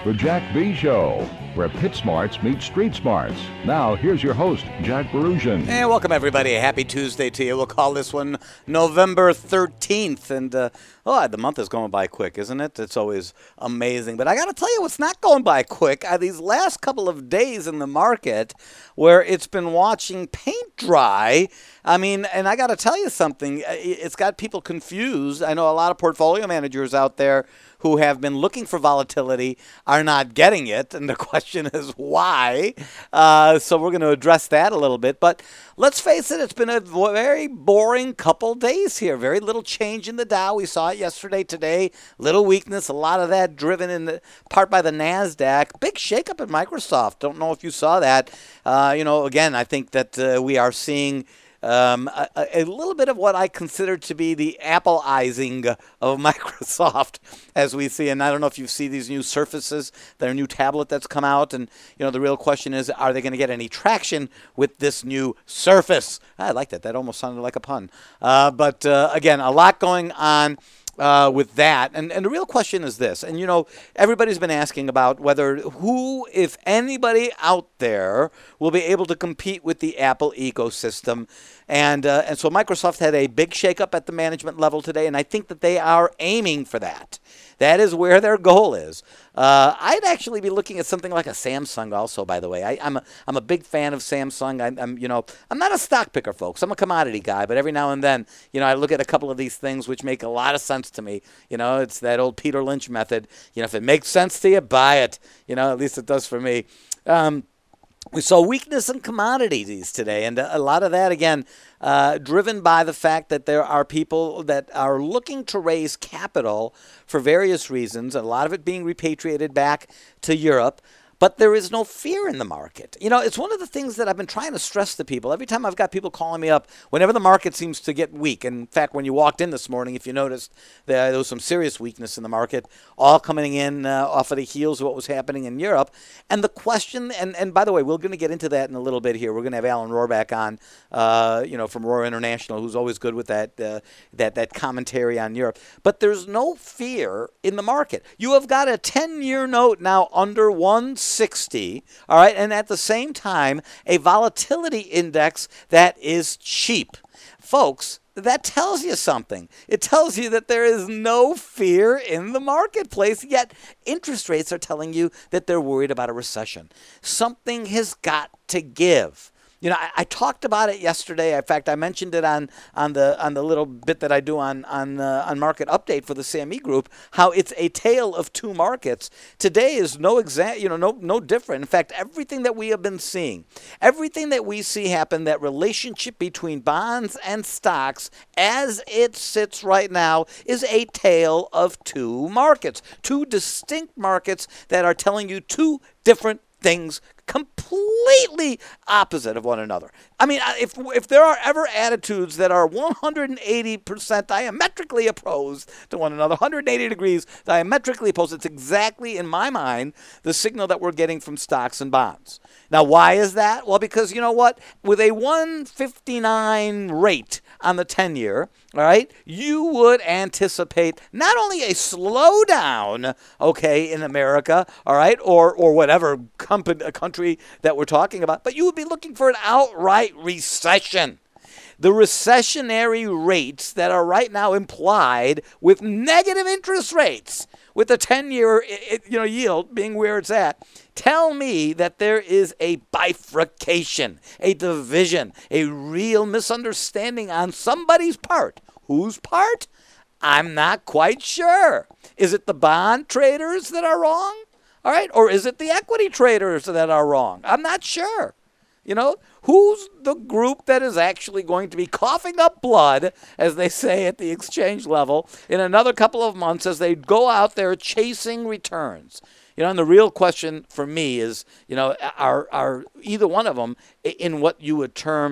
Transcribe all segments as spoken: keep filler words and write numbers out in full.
The Jack B. Show, where pit smarts meet street smarts. Now, here's your host, Jack Barusian. And welcome, everybody. A happy Tuesday to you. We'll call this one November thirteenth. And, uh, oh, the month is going by quick, isn't it? It's always amazing. But I got to tell you what's not going by quick are these last couple of days in the market where it's been watching paint dry. I mean, and I got to tell you something. It's got people confused. I know a lot of portfolio managers out there who have been looking for volatility are not getting it. And the question is why. Uh, so we're going to address that a little bit. But let's face it, it's been a very boring couple days here. Very little change in the Dow. We saw it yesterday, today. Little weakness. A lot of that driven in the, part by the NASDAQ. Big shakeup at Microsoft. Don't know if you saw that. Uh, you know, again, I think that uh, we are seeing Um, a, a little bit of what I consider to be the Apple-izing of Microsoft as we see. And I don't know if you see these new Surfaces, their new tablet that's come out. And, you know, the real question is, are they going to get any traction with this new Surface? I like that. That almost sounded like a pun. Uh, but, uh, again, a lot going on. Uh, with that. And, and the real question is this. And, you know, everybody's been asking about whether who, if anybody out there, will be able to compete with the Apple ecosystem. And, uh, and so Microsoft had a big shakeup at the management level today, and I think that they are aiming for that. That is where their goal is. Uh, I'd actually be looking at something like a Samsung also, by the way. I, I'm, a, I'm a big fan of Samsung. I, I'm, you know, I'm not a stock picker, folks. I'm a commodity guy, but every now and then, you know, I look at a couple of these things which make a lot of sense to me. You know, it's that old Peter Lynch method. You know, if it makes sense to you, buy it. You know, at least it does for me. Um, We saw weakness in commodities today, and a lot of that, again, uh, driven by the fact that there are people that are looking to raise capital for various reasons, a lot of it being repatriated back to Europe. But there is no fear in the market. You know, it's one of the things that I've been trying to stress to people. Every time I've got people calling me up, whenever the market seems to get weak. And in fact, when you walked in this morning, if you noticed, there, there was some serious weakness in the market, all coming in uh, off of the heels of what was happening in Europe. And the question, and, and by the way, we're going to get into that in a little bit here. We're going to have Alan Rohrback on, uh, you know, from Rohr International, who's always good with that, uh, that, that commentary on Europe. But there's no fear in the market. You have got a ten-year note now under one sixty, all right, and at the same time, a volatility index that is cheap. Folks, that tells you something. It tells you that there is no fear in the marketplace, yet interest rates are telling you that they're worried about a recession. Something has got to give. You know, I, I talked about it yesterday. In fact, I mentioned it on on the on the little bit that I do on on uh, on Market Update for the C M E Group. How it's a tale of two markets. Today is no exa- you know, no no different. In fact, everything that we have been seeing, everything that we see happen, that relationship between bonds and stocks, as it sits right now, is a tale of two markets, two distinct markets that are telling you two different things completely opposite of one another. I mean, if if there are ever attitudes that are one hundred eighty percent diametrically opposed to one another, one hundred eighty degrees diametrically opposed, it's exactly, in my mind, the signal that we're getting from stocks and bonds. Now, why is that? Well, because you know what? With a one fifty-nine rate on the ten-year, all right, you would anticipate not only a slowdown, okay, in America, all right, or or whatever company, country that we're talking about, but you would be looking for an outright recession. The recessionary rates that are right now implied with negative interest rates, with the ten-year you know, yield being where it's at, tell me that there is a bifurcation, a division, a real misunderstanding on somebody's part. Whose part? I'm not quite sure. Is it the bond traders that are wrong? All right, or is it the equity traders that are wrong? I'm not sure. You know, who's the group that is actually going to be coughing up blood, as they say at the exchange level, in another couple of months as they go out there chasing returns? You know, and the real question for me is, you know, are are either one of them in what you would term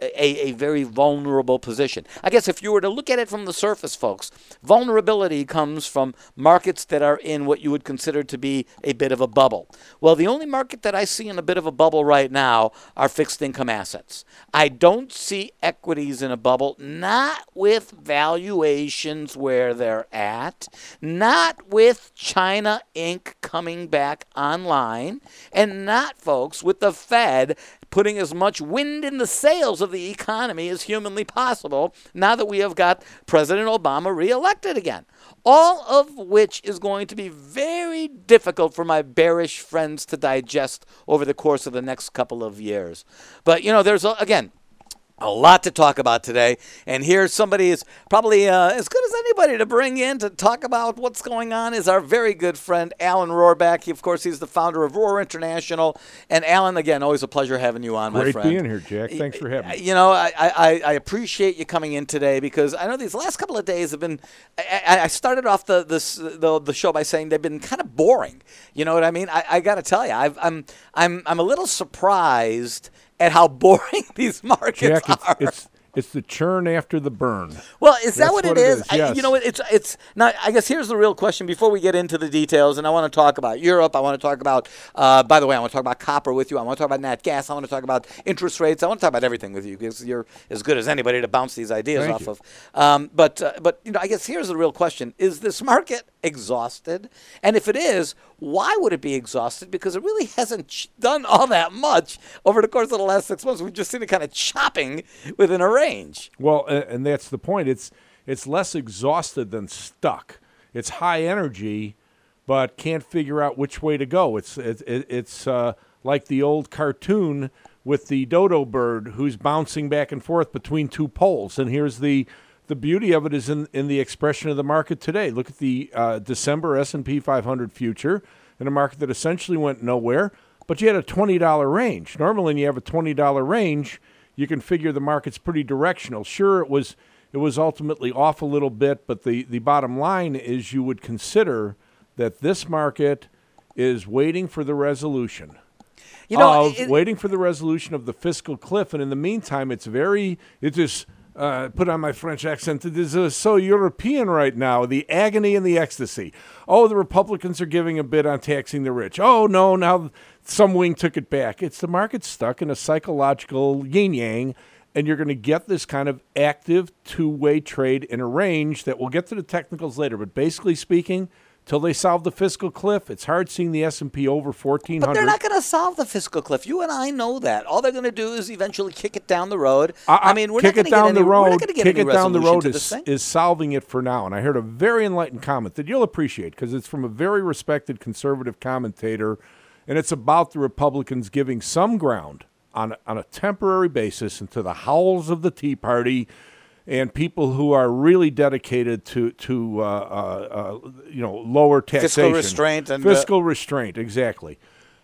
a, a very vulnerable position. I guess if you were to look at it from the surface, folks, vulnerability comes from markets that are in what you would consider to be a bit of a bubble. Well, the only market that I see in a bit of a bubble right now are fixed income assets. I don't see equities in a bubble, not with valuations where they're at, not with China Incorporated coming back online, and not, folks, with the Fed putting as much wind in the sails of the economy as humanly possible now that we have got President Obama reelected again. All of which is going to be very difficult for my bearish friends to digest over the course of the next couple of years. But, you know, there's, a, again, a lot to talk about today, and here somebody is probably uh, as good as anybody to bring in to talk about what's going on is our very good friend Alan Rohrback. He, of course, he's the founder of Rohr International. And Alan, again, always a pleasure having you on, my Great friend. Great being here, Jack. Thanks for having me. You know, I, I, I appreciate you coming in today because I know these last couple of days have been. I, I started off the, this, the the show by saying they've been kind of boring. You know what I mean? I, I got to tell you, I've, I'm I'm I'm a little surprised at how boring these markets Jack, it's, are. It's, it's the churn after the burn. Well, is that That's what, what it it is? is, I, yes. you know, it's it's now. I guess here's the real question before we get into the details, and I want to talk about Europe. I want to talk about. Uh, by the way, I want to talk about copper with you. I want to talk about nat gas. I want to talk about interest rates. I want to talk about everything with you because you're as good as anybody to bounce these ideas Thank off you. of. Um, but uh, but you know, I guess here's the real question: is this market exhausted? And if it is, why would it be exhausted? Because it really hasn't ch- done all that much over the course of the last six months. We've just seen it kind of chopping within a range. Well, uh, and that's the point. It's it's less exhausted than stuck. It's high energy, but can't figure out which way to go. It's it's it's uh, like the old cartoon with the dodo bird who's bouncing back and forth between two poles. And here's the the beauty of it is in, in the expression of the market today. Look at the uh, December S and P five hundred future in a market that essentially went nowhere, but you had a twenty dollar range. Normally when you have a twenty dollar range, you can figure the market's pretty directional. Sure, it was it was ultimately off a little bit, but the, the bottom line is you would consider that this market is waiting for the resolution. You know, of it, waiting for the resolution of the fiscal cliff, and in the meantime, it's very it is uh, put on my French accent. It is uh, so European right now. The agony and the ecstasy. Oh, the Republicans are giving a bid on taxing the rich. Oh no, now some wing took it back. It's the market stuck in a psychological yin yang, and you're going to get this kind of active two-way trade in a range that we'll get to the technicals later. But basically speaking, till they solve the fiscal cliff, it's hard seeing the S and P over fourteen hundred. But they're not going to solve the fiscal cliff. You and I know that. All they're going to do is eventually kick it down the road. I, I mean, we're kick not it going to down get any, the road. we're not going to get kick any it down the resolution road to this is, thing. is solving it for now. And I heard a very enlightened comment that you'll appreciate because it's from a very respected conservative commentator, and it's about the Republicans giving some ground on a, on a temporary basis into the howls of the Tea Party and people who are really dedicated to to uh, uh, uh, you know lower taxation, Fiscal restraint and fiscal uh, restraint. Exactly.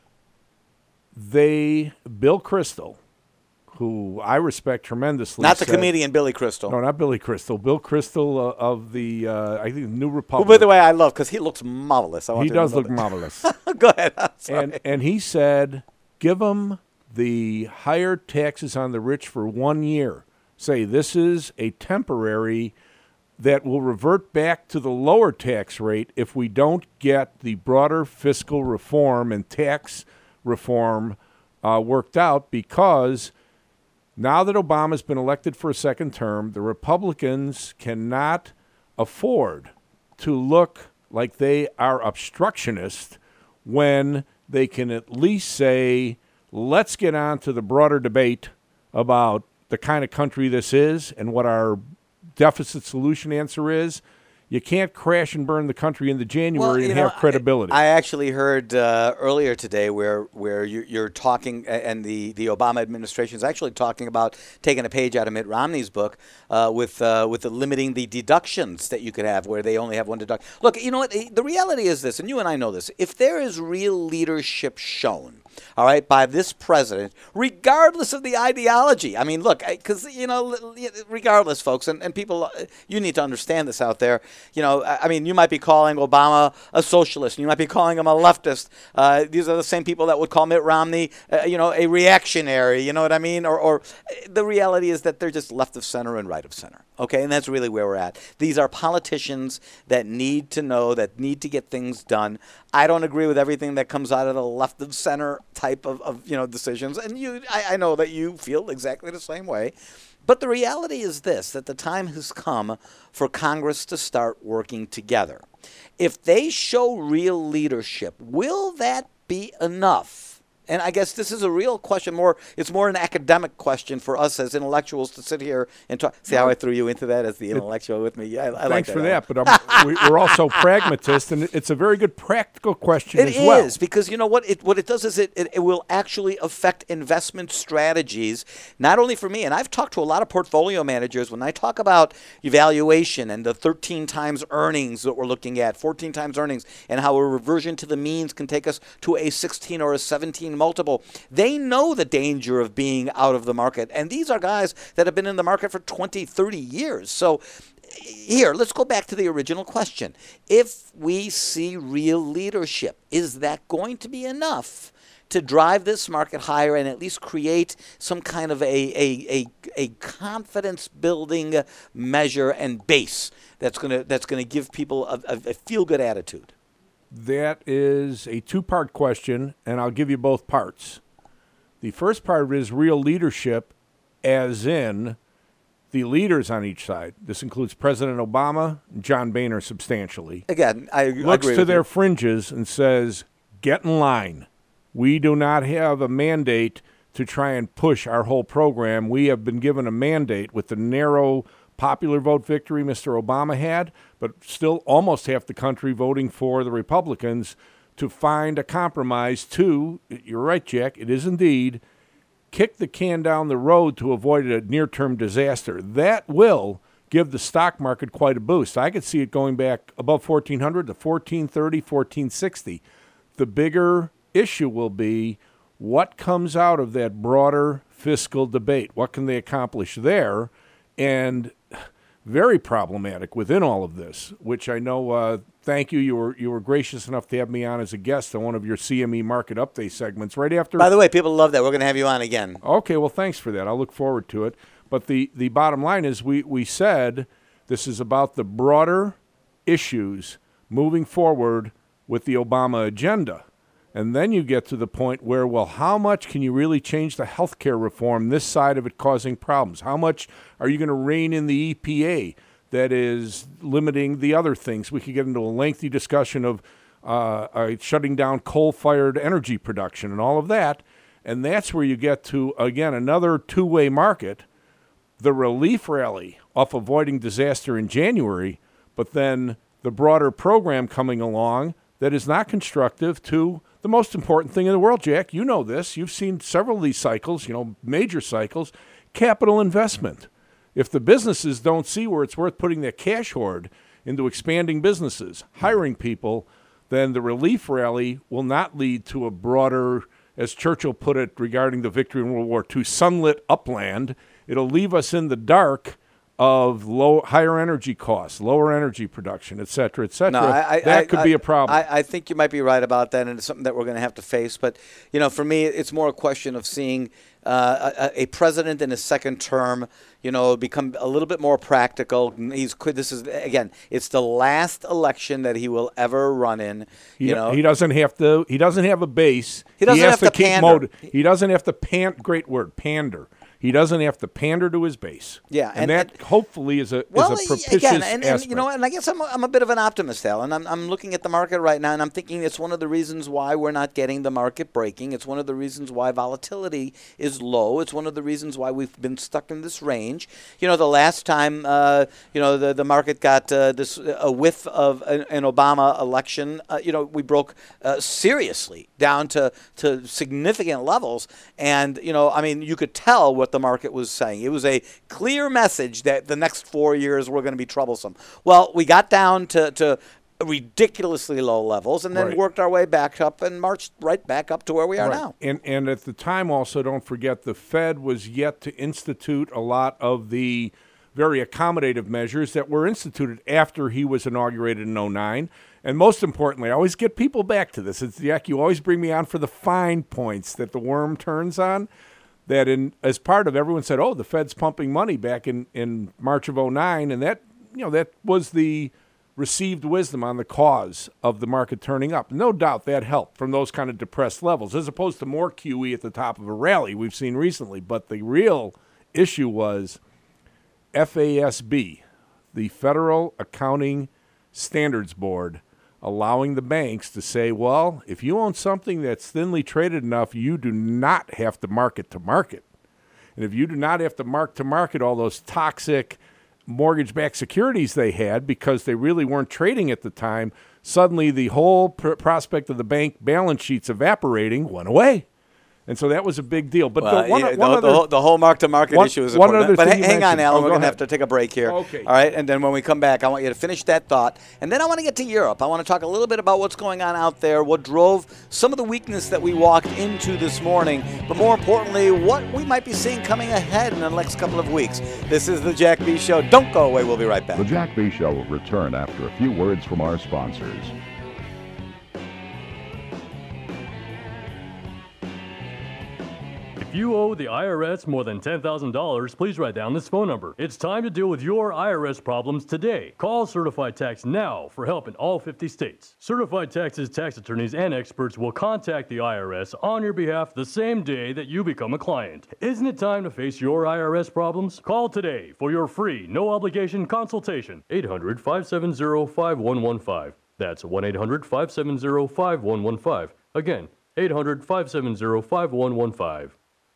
They Bill Kristol, who I respect tremendously, not the said, comedian Billy Crystal. No, not Billy Crystal. Bill Crystal uh, of the uh, I think New Who, Republic. by the way, I love because he looks marvelous. I want he you to does know look that. marvelous. Go ahead. I'm sorry. and and he said, give them the higher taxes on the rich for one year. Say this is a temporary that will revert back to the lower tax rate if we don't get the broader fiscal reform and tax reform uh, worked out, because now that Obama's been elected for a second term, the Republicans cannot afford to look like they are obstructionist when they can at least say, let's get on to the broader debate about the kind of country this is and what our deficit solution answer is. You can't crash and burn the country into January Well, and you know, have credibility. I, I actually heard uh, earlier today where where you, you're talking, and the, the Obama administration is actually talking about taking a page out of Mitt Romney's book uh, with uh, with the limiting the deductions that you could have, where they only have one deduction. Look, you know what? The reality is this, and you and I know this. If there is real leadership shown all right, by this president, regardless of the ideology. I mean, look, because, you know, regardless, folks, and, and people, you need to understand this out there. You know, I mean, you might be calling Obama a socialist, and you might be calling him a leftist. Uh, these are the same people that would call Mitt Romney, uh, you know, a reactionary, you know what I mean? Or, or the reality is that they're just left of center and right of center. Okay, and that's really where we're at. These are politicians that need to know, that need to get things done. I don't agree with everything that comes out of the left of center type of, of you know, decisions, and you, I, I know that you feel exactly the same way. But the reality is this, that the time has come for Congress to start working together. If they show real leadership, will that be enough? And I guess this is a real question. More, it's more an academic question for us as intellectuals to sit here and talk. See how I threw you into that as the intellectual with me? Yeah, I, I like that. Thanks for that. But um, we, we're also pragmatists, and it's a very good practical question it as well. It is, because you know what? It, what it does is it, it, it will actually affect investment strategies, not only for me. And I've talked to a lot of portfolio managers. When I talk about evaluation and the thirteen times earnings that we're looking at, fourteen times earnings, and how a reversion to the means can take us to a sixteen or a seventeen multiple. They know the danger of being out of the market. And these are guys that have been in the market for twenty, thirty years. So here, let's go back to the original question. If we see real leadership, is that going to be enough to drive this market higher and at least create some kind of a, a, a, a confidence-building measure and base that's going to that's going to give people a, a, a feel-good attitude? That is a two-part question, and I'll give you both parts. The first part is real leadership, as in the leaders on each side. This includes President Obama and John Boehner substantially. Again, I looks agree to with their you. fringes and says, get in line. We do not have a mandate to try and push our whole program. We have been given a mandate with the narrow popular vote victory Mister Obama had, but still almost half the country voting for the Republicans, to find a compromise to, you're right, Jack, it is indeed, kick the can down the road to avoid a near-term disaster. That will give the stock market quite a boost. I could see it going back above fourteen hundred to fourteen thirty, fourteen sixty. The bigger issue will be what comes out of that broader fiscal debate. What can they accomplish there? And very problematic within all of this, which I know, uh, thank you, you were you were gracious enough to have me on as a guest on one of your C M E Market Update segments right after. By the way, people love that. We're going to have you on again. Okay, well, thanks for that. I'll look forward to it. But the, the bottom line is we, we said this is about the broader issues moving forward with the Obama agenda. And then you get to the point where, well, how much can you really change the health care reform, this side of it causing problems? How much are you going to rein in the E P A that is limiting the other things? We could get into a lengthy discussion of uh, uh, shutting down coal-fired energy production and all of that. And that's where you get to, again, another two-way market, the relief rally off avoiding disaster in January, but then the broader program coming along that is not constructive to the most important thing in the world, Jack. You know this. You've seen several of these cycles, you know, major cycles, capital investment. If the businesses don't see where it's worth putting their cash hoard into expanding businesses, hiring people, then the relief rally will not lead to a broader, as Churchill put it regarding the victory in World War Two, sunlit upland. It'll leave us in the dark of low, higher energy costs, lower energy production, et cetera, et cetera. No, I, I, that I, could I, be a problem. I, I think you might be right about that, and it's something that we're going to have to face. But, you know, for me, it's more a question of seeing uh, a, a president in his second term, you know, become a little bit more practical. He's this is again, it's the last election that he will ever run in. He, you know, he doesn't have to. He doesn't have a base. He doesn't has have to keep pander. Mode, he doesn't have to pan. Great word, pander. He doesn't have to pander to his base. Yeah, and, and that and, hopefully is a well, is a propitious again, and, and aspect. you know, and I guess I'm a, I'm a bit of an optimist, Al, and I'm I'm looking at the market right now, and I'm thinking it's one of the reasons why we're not getting the market breaking. It's one of the reasons why volatility is low. It's one of the reasons why we've been stuck in this range. You know, the last time, uh, you know, the the market got uh, this a whiff of an, an Obama election. Uh, you know, we broke uh, seriously down to to significant levels, and you know, I mean, you could tell what the market was saying. It was a clear message that the next four years were going to be troublesome. Well, we got down to, to ridiculously low levels and then Right. worked our way back up and marched right back up to where we are Right. now. And and at the time also, don't forget, the Fed was yet to institute a lot of the very accommodative measures that were instituted after he was inaugurated in oh nine. And most importantly, I always get people back to this. It's Jack, you always bring me on for the fine points that the worm turns on. That in as part of everyone said, oh, the Fed's pumping money back in, in March of oh nine, and that you know that was the received wisdom on the cause of the market turning up. No doubt that helped from those kind of depressed levels, as opposed to more Q E at the top of a rally we've seen recently. But the real issue was F A S B, the Federal Accounting Standards Board, allowing the banks to say, well, if you own something that's thinly traded enough, you do not have to mark it to market. And if you do not have to mark to market all those toxic mortgage-backed securities they had because they really weren't trading at the time, suddenly the whole pr- prospect of the bank balance sheets evaporating went away. And so that was a big deal. But Well, the, one, yeah, one the, other, the whole, the whole mark-to-market one- issue is one important. other But thing ha- you hang on, mentioned. Alan. Oh, We're go going to ahead. have to take a break here. Okay. All right? And then when we come back, I want you to finish that thought. And then I want to get to Europe. I want to talk a little bit about what's going on out there, what drove some of the weakness that we walked into this morning, but more importantly, what we might be seeing coming ahead in the next couple of weeks. This is the Jack B. Show. Don't go away. We'll be right back. The Jack B. Show will return after a few words from our sponsors. If you owe the I R S more than ten thousand dollars, please write down this phone number. It's time to deal with your I R S problems today. Call Certified Tax now for help in all fifty states. Certified Tax's tax attorneys and experts will contact the I R S on your behalf the same day that you become a client. Isn't it time to face your I R S problems? Call today for your free, no-obligation consultation. eight hundred, five seven zero, five one one five. That's one eight hundred, five seven zero, five one one five. Again, eight hundred, five seven zero, five one one five.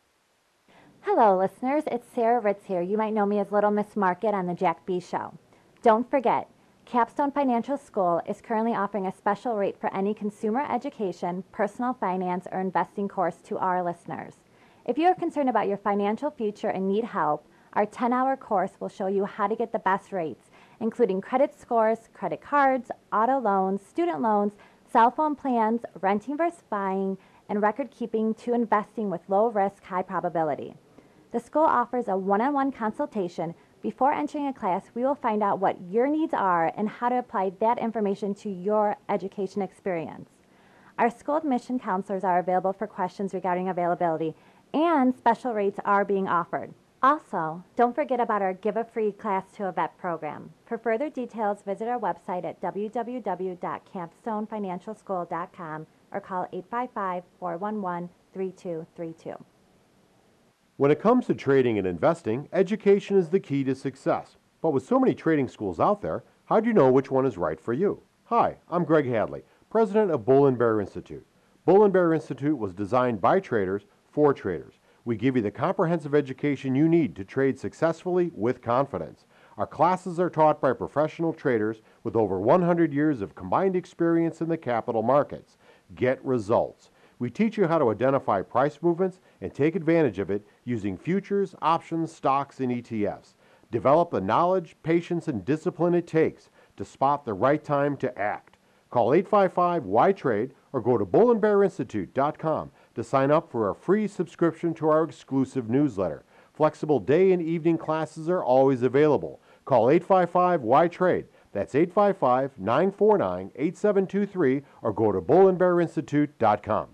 Hello, listeners. It's Sarah Ritz here. You might know me as Little Miss Market on the Jack B. Show. Don't forget, Capstone Financial School is currently offering a special rate for any consumer education, personal finance, or investing course to our listeners. If you are concerned about your financial future and need help, our ten-hour course will show you how to get the best rates, including credit scores, credit cards, auto loans, student loans, cell phone plans, renting versus buying, and record keeping to investing with low risk, high probability. The school offers a one-on-one consultation. Before entering a class, we will find out what your needs are and how to apply that information to your education experience. Our school admission counselors are available for questions regarding availability, and special rates are being offered. Also, don't forget about our Give a Free Class to a Vet program. For further details, visit our website at w w w dot capstone financial school dot com or call eight five five, four one one, three two three two. When it comes to trading and investing, education is the key to success. But with so many trading schools out there, how do you know which one is right for you? Hi, I'm Greg Hadley, president of Bull and Bear Institute. Bull and Bear Institute was designed by traders for traders. We give you the comprehensive education you need to trade successfully with confidence. Our classes are taught by professional traders with over one hundred years of combined experience in the capital markets. Get results. We teach you how to identify price movements and take advantage of it using futures, options, stocks, and E T Fs. Develop the knowledge, patience, and discipline it takes to spot the right time to act. Call eight five five, Y trade or go to bull and bear institute dot com to sign up for a free subscription to our exclusive newsletter. Flexible day and evening classes are always available. Call eight five five, Y trade. That's eight five five, nine four nine, eight seven two three or go to bull and bear institute dot com.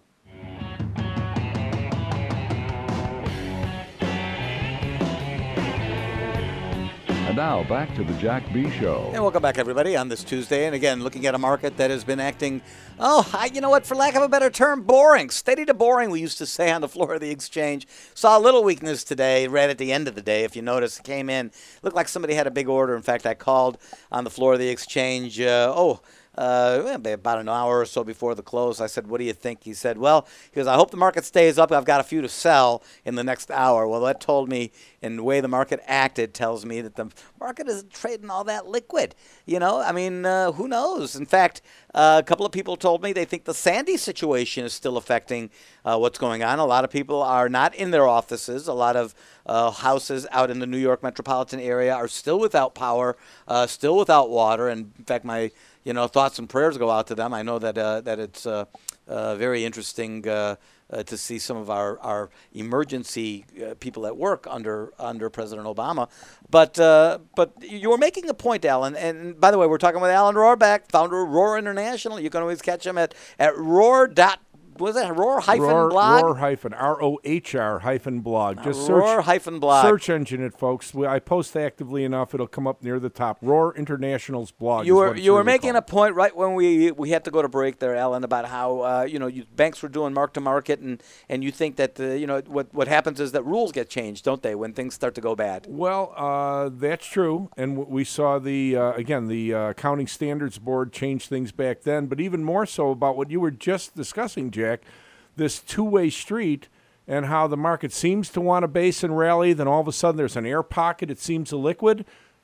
And now back to the Jack B. Show. And welcome back, everybody, on this Tuesday. And again, looking at a market that has been acting, oh, I, you know what, for lack of a better term, boring. Steady to boring, we used to say on the floor of the exchange. Saw a little weakness today, right at the end of the day. If you notice, it came in, looked like somebody had a big order. In fact, I called on the floor of the exchange, uh, oh, Uh, about an hour or so before the close. I said, what do you think? He said, well, he goes, I hope the market stays up. I've got a few to sell in the next hour. Well, that told me, in the way the market acted, tells me that the market isn't trading all that liquid. You know, I mean, uh, who knows? In fact, uh, a couple of people told me they think the Sandy situation is still affecting uh, what's going on. A lot of people are not in their offices. A lot of uh, houses out in the New York metropolitan area are still without power, uh, still without water. And in fact, my you know, thoughts and prayers go out to them. I know that uh, that it's uh, uh, very interesting uh, uh, to see some of our our emergency uh, people at work under under President Obama. But uh, but you were making a point, Alan. And by the way, we're talking with Alan Rohrbeck, founder of Rohr International. You can always catch him at at rohr dot. Was it Rohr hyphen Rohr, blog? Rohr hyphen R O H R hyphen blog. Just search Rohr hyphen blog. Search engine it, folks. We, I post actively enough; it'll come up near the top. Rohr International's blog. You is were what it's you were really making called. a point right when we we had to go to break there, Alan, about how uh, you know you, banks were doing mark to market, and and you think that the, you know what what happens is that rules get changed, don't they, when things start to go bad? Well, uh, that's true, and w- we saw the uh, again the uh, Accounting Standards Board change things back then, but even more so about what you were just discussing, Jack. This two-way street and how the market seems to want to base and rally, then all of a sudden there's an air pocket, it seems illiquid.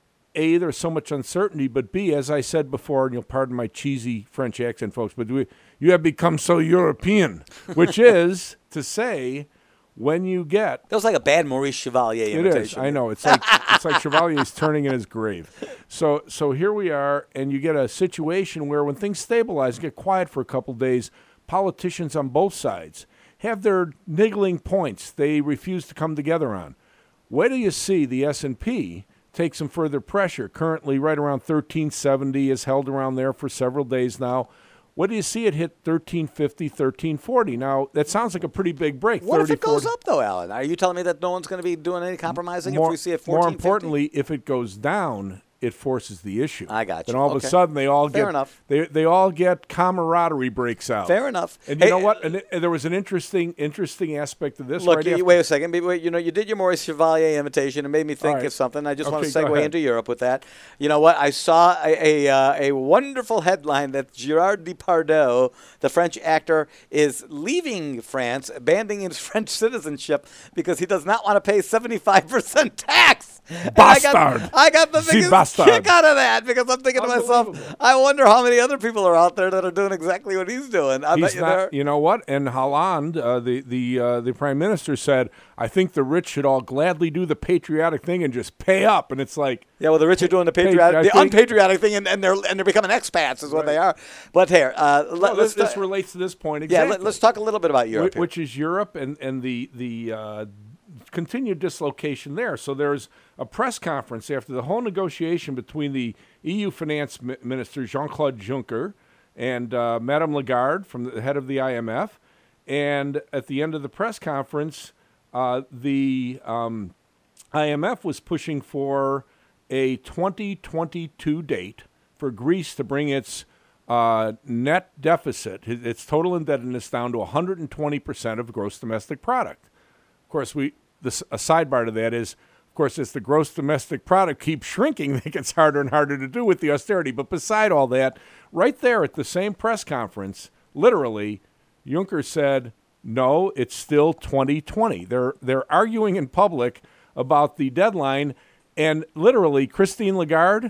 A, there's so much uncertainty, but B, as I said before, and you'll pardon my cheesy French accent, folks, but we, you have become so European, which is to say when you get... That was like a bad Maurice Chevalier It imitation. is, I know. It's like it's like Chevalier's turning in his grave. So so here we are, and you get a situation where when things stabilize, get quiet for a couple days, politicians on both sides have their niggling points they refuse to come together on. Where do you see the S and P take some further pressure? Currently right around thirteen seventy, is held around there for several days now. What do you see it hit thirteen fifty, thirteen forty? Now, that sounds like a pretty big break. What thirty, if it goes forty. up, though, Alan? Are you telling me that no one's going to be doing any compromising more, if we see it fourteen fifty? More importantly, if it goes down, it forces the issue. I got you. Then all Okay. of a sudden they all Fair get enough. They they all get camaraderie breaks out. Fair enough. And you Hey, know what? And, it, and there was an interesting interesting aspect of this. Look, right you, after- wait a second. Wait, wait, you know, you did your Maurice Chevalier imitation. It made me think All right. of something. I just want to Okay, go segue ahead. into Europe with that. You know what? I saw a a, uh, a wonderful headline that Gerard Depardieu, the French actor, is leaving France, abandoning his French citizenship because he does not want to pay seventy-five percent tax. And I got, Bastard. I got the The biggest bastard. kick out of that because I'm thinking to myself, Unbelievable. I wonder how many other people are out there that are doing exactly what he's doing. I bet He's you not, there. you know what? And Hollande, uh, the the uh, the prime minister said, "I think the rich should all gladly do the patriotic thing and just pay up." And it's like, Yeah, well, the rich are doing the Patri- patriotic, I the think- unpatriotic thing, and, and they're and they're becoming expats, is what they are. But here, uh, let, well, let's this, this ta- relates to this point yeah, exactly. let, us talk a little bit about Europe. Wh- which is Europe and and the the uh, continued dislocation there. So there's a press conference after the whole negotiation between the E U finance mi- minister Jean-Claude Juncker and uh, Madame Lagarde, from the head of the I M F, and at the end of the press conference, uh, the um, I M F was pushing for a twenty twenty-two date for Greece to bring its uh, net deficit, its total indebtedness, down to one hundred twenty percent of gross domestic product. Of course, we this, a sidebar to that is, of course, as the gross domestic product keeps shrinking, it gets harder and harder to do with the austerity. But beside all that, right there at the same press conference, literally, Juncker said, no, it's still twenty twenty. They're they're arguing in public about the deadline, and literally, Christine Lagarde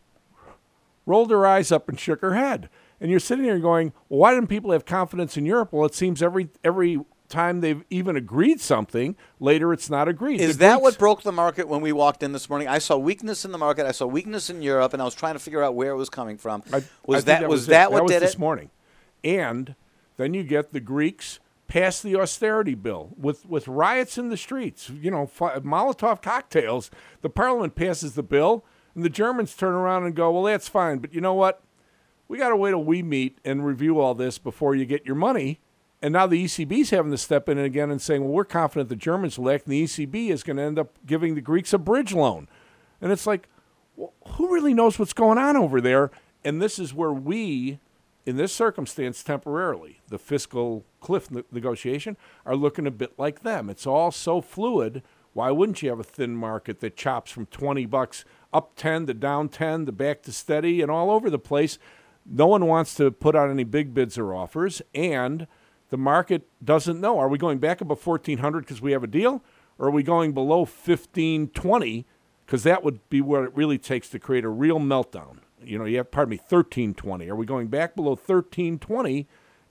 rolled her eyes up and shook her head. And you're sitting there going, well, why didn't people have confidence in Europe? Well, it seems every every time they've even agreed something, later it's not agreed. Is The that Greeks- what broke the market when we walked in this morning? I saw weakness in the market. I saw weakness in Europe, and I was trying to figure out where it was coming from. I- was I think that, was it. that what was did this it? morning? And then you get the Greeks pass the austerity bill with, with riots in the streets, you know, fi- Molotov cocktails. The parliament passes the bill, and the Germans turn around and go, well, that's fine, but you know what? We got to wait till we meet and review all this before you get your money. And now the E C B's having to step in again and saying, well, we're confident the Germans will act, and the E C B is going to end up giving the Greeks a bridge loan. And it's like, well, who really knows what's going on over there? And this is where we, in this circumstance temporarily, the fiscal cliff ne- negotiation, are looking a bit like them. It's all so fluid. Why wouldn't you have a thin market that chops from twenty bucks up ten to down ten to back to steady and all over the place? No one wants to put out any big bids or offers, and the market doesn't know. Are we going back above fourteen hundred because we have a deal, or are we going below fifteen twenty because that would be what it really takes to create a real meltdown? You know, you have, pardon me, thirteen twenty. Are we going back below thirteen twenty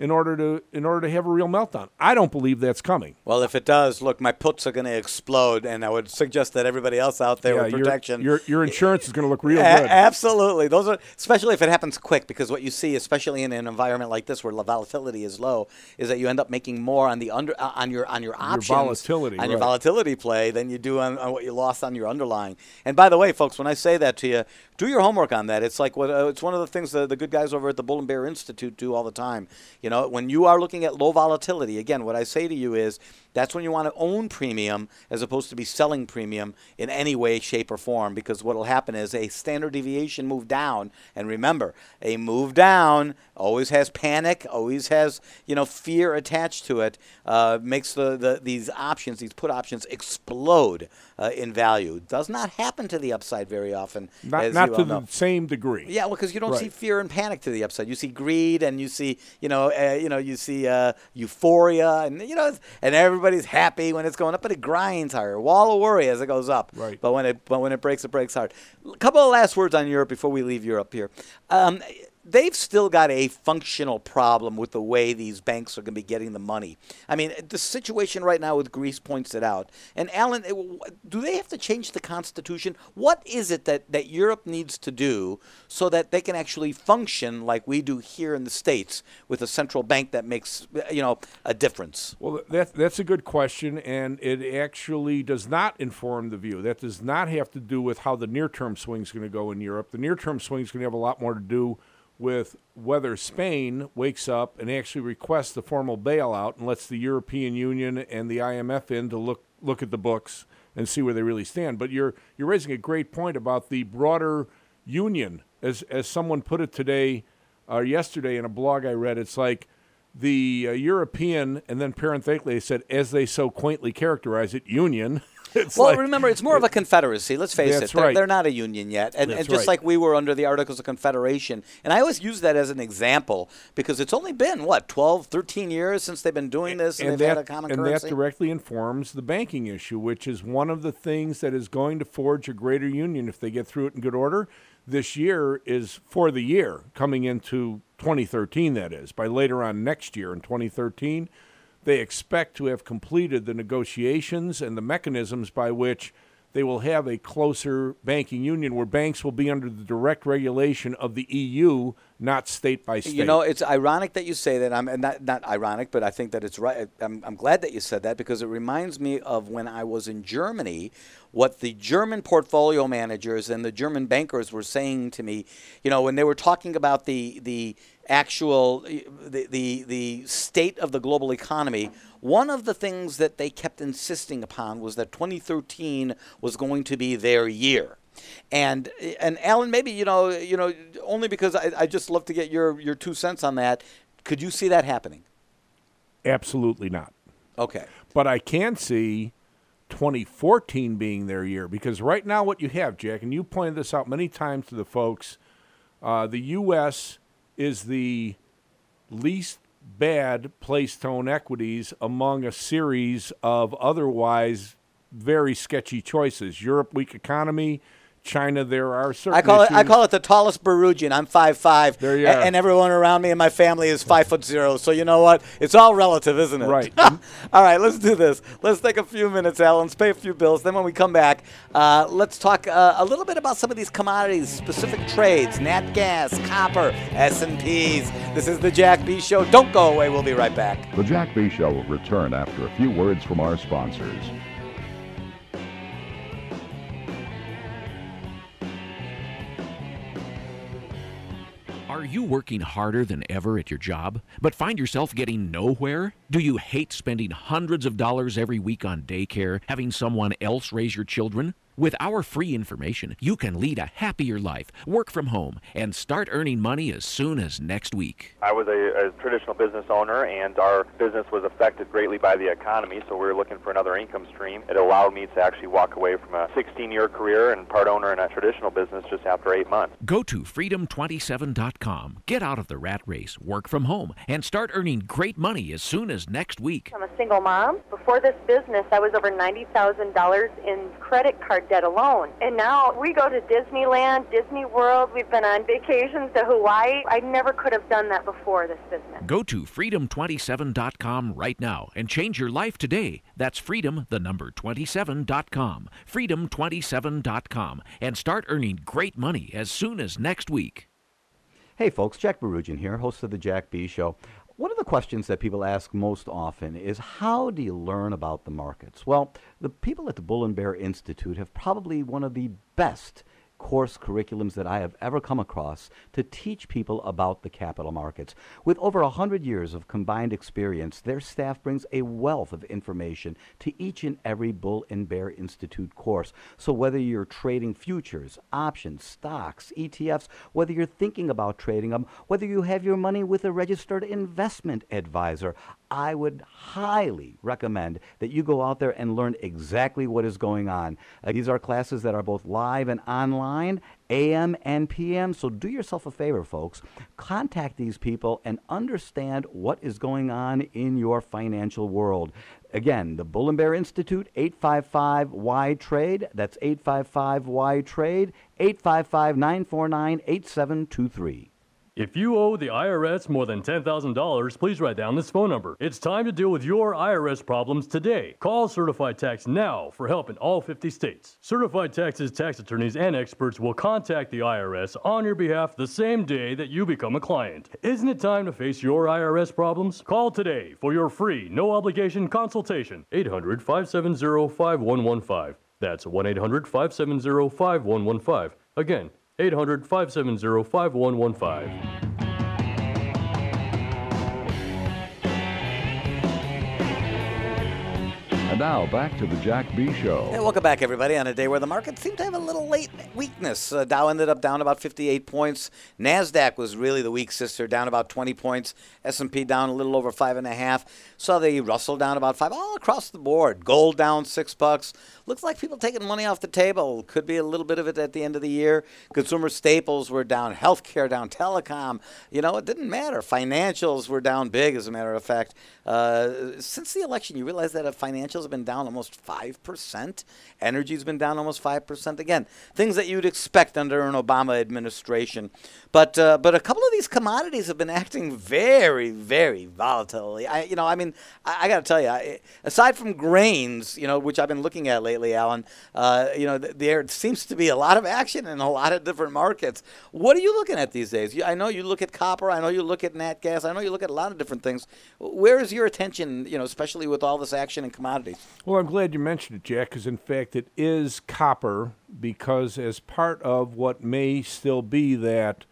in order to in order to have a real meltdown. I don't believe that's coming. Well, if it does, look, my puts are going to explode, and I would suggest that everybody else out there yeah, with your, protection. Your your insurance is going to look real A- good. Absolutely. Those are, especially if it happens quick, because what you see, especially in an environment like this where the volatility is low, is that you end up making more on the under uh, on your on your options, volatility, on your right. volatility play than you do on, on what you lost on your underlying. And by the way, folks, when I say that to you, do your homework on that. It's like what uh, it's one of the things that the good guys over at the Bull and Bear Institute do all the time. You know, when you are looking at low volatility, again, what I say to you is that's when you want to own premium as opposed to be selling premium in any way, shape, or form, because what will happen is a standard deviation move down, and remember, a move down always has panic, always has, you know, fear attached to it, uh, makes the, the these options, these put options explode uh, in value. Does not happen to the upside very often. Not, as not you to all know. the same degree. Yeah, well, because you don't Right. see fear and panic to the upside. You see greed, and you see, you know, uh, you know, you see uh, euphoria, and you know, and everybody's happy when it's going up, but it grinds higher. Wall of worry as it goes up. Right. But when it, but when it breaks, it breaks hard. A couple of last words on Europe before we leave Europe here. Um, They've still got a functional problem with the way these banks are going to be getting the money. I mean, the situation right now with Greece points it out. And Alan, do they have to change the Constitution? What is it that, that Europe needs to do so that they can actually function like we do here in the States with a central bank that makes, you know, a difference? Well, that, that's a good question, and it actually does not inform the view. That does not have to do with how the near-term swing is going to go in Europe. The near-term swing is going to have a lot more to do with whether Spain wakes up and actually requests the formal bailout and lets the European Union and the I M F in to look look at the books and see where they really stand. But you're you're raising a great point about the broader union. As as someone put it today, uh, yesterday in a blog I read, it's like the uh, European, and then parenthetically they said, as they so quaintly characterize it, union. It's well, like, remember, it's more of a confederacy. Let's face That's it. They're, right. they're not a union yet. And, That's and just right. like we were under the Articles of Confederation. And I always use that as an example because it's only been, what, twelve, thirteen years since they've been doing this and, and they've that, had a common and currency? that directly informs the banking issue, which is one of the things that is going to forge a greater union if they get through it in good order. This year is for the year, coming into twenty thirteen, that is. By later on next year in twenty thirteen, they expect to have completed the negotiations and the mechanisms by which they will have a closer banking union where banks will be under the direct regulation of the E U, not state by state. You know, it's ironic that you say that. I'm and not not ironic, but I think that it's right. I'm I'm glad that you said that because it reminds me of when I was in Germany, what the German portfolio managers and the German bankers were saying to me. You know, when they were talking about the the actual the the the state of the global economy. One of the things that they kept insisting upon was that twenty thirteen was going to be their year. And and Alan, maybe, you know, you know, only because I, I just love to get your, your two cents on that. Could you see that happening? Absolutely not. Okay. But I can see twenty fourteen being their year because right now what you have, Jack, and you pointed this out many times to the folks, uh, the U S is the least bad place to own equities among a series of otherwise very sketchy choices. Europe, weak economy. China, there are certain I call issues. it I call it the tallest Perugian. I'm five five, There you a- are. and everyone around me and my family is five foot zero. So you know what? It's all relative, isn't it? Right. All right, let's do this. Let's take a few minutes, Alan. Let's pay a few bills. Then when we come back, uh, let's talk uh, a little bit about some of these commodities, specific trades, nat gas, copper, S and Ps. This is the Jack B Show. Don't go away. We'll be right back. The Jack B Show will return after a few words from our sponsors. Are you working harder than ever at your job, but find yourself getting nowhere? Do you hate spending hundreds of dollars every week on daycare, having someone else raise your children? With our free information, you can lead a happier life, work from home, and start earning money as soon as next week. I was a, a traditional business owner, and our business was affected greatly by the economy, so we were looking for another income stream. It allowed me to actually walk away from a sixteen-year career and part owner in a traditional business just after eight months. Go to freedom twenty-seven dot com, get out of the rat race, work from home, and start earning great money as soon as next week. I'm a single mom. Before this business, I was over ninety thousand dollars in credit card debt alone. And now we go to Disneyland, Disney World. We've been on vacations to Hawaii. I never could have done that before this business. Go to freedom twenty-seven dot com right now and change your life today. That's freedom, the number twenty-seven dot com. freedom twenty-seven dot com. And start earning great money as soon as next week. Hey folks, Jack Barugian here, host of the Jack B Show. One of the questions that people ask most often is, how do you learn about the markets? Well, the people at the Bull and Bear Institute have probably one of the best course curriculums that I have ever come across to teach people about the capital markets. With over one hundred years of combined experience, their staff brings a wealth of information to each and every Bull and Bear Institute course. So whether you're trading futures, options, stocks, E T Fs, whether you're thinking about trading them, whether you have your money with a registered investment advisor, I would highly recommend that you go out there and learn exactly what is going on. Uh, these are classes that are both live and online, A M and P M, so do yourself a favor, folks. Contact these people and understand what is going on in your financial world. Again, the Bull and Bear Institute, eight five five Y trade. That's eight five five Y trade, eight five five, nine four nine, eight seven two three. If you owe the I R S more than ten thousand dollars, please write down this phone number. It's time to deal with your I R S problems today. Call Certified Tax now for help in all fifty states. Certified Tax's tax attorneys and experts will contact the I R S on your behalf the same day that you become a client. Isn't it time to face your I R S problems? Call today for your free, no-obligation consultation. eight hundred, five seven zero, five one one five. That's one eight hundred, five seven zero, five one one five. Again, eight hundred, five seven zero, five one one five. And now back to the Jack B Show. Hey, welcome back, everybody, on a day where the market seemed to have a little late weakness. Uh, Dow ended up down about fifty-eight points. NASDAQ was really the weak sister, down about twenty points. S and P down a little over five and a half. Saw the Russell down about five, all across the board. Gold down six bucks. Looks like people taking money off the table. Could be a little bit of it at the end of the year. Consumer staples were down. Healthcare down. Telecom. You know, it didn't matter. Financials were down big, as a matter of fact. Uh, since the election, you realize that financials have been down almost five percent. Energy's been down almost five percent. Again, things that you'd expect under an Obama administration. But uh, but a couple of these commodities have been acting very, very volatilely. I, you know, I mean, I, I got to tell you, I, aside from grains, you know, which I've been looking at lately, Alan, uh, you know, th- there seems to be a lot of action in a lot of different markets. What are you looking at these days? You, I know you look at copper. I know you look at nat gas. I know you look at a lot of different things. Where is your attention, you know, especially with all this action in commodities? Well, I'm glad you mentioned it, Jack, because in fact it is copper, because as part of what may still be that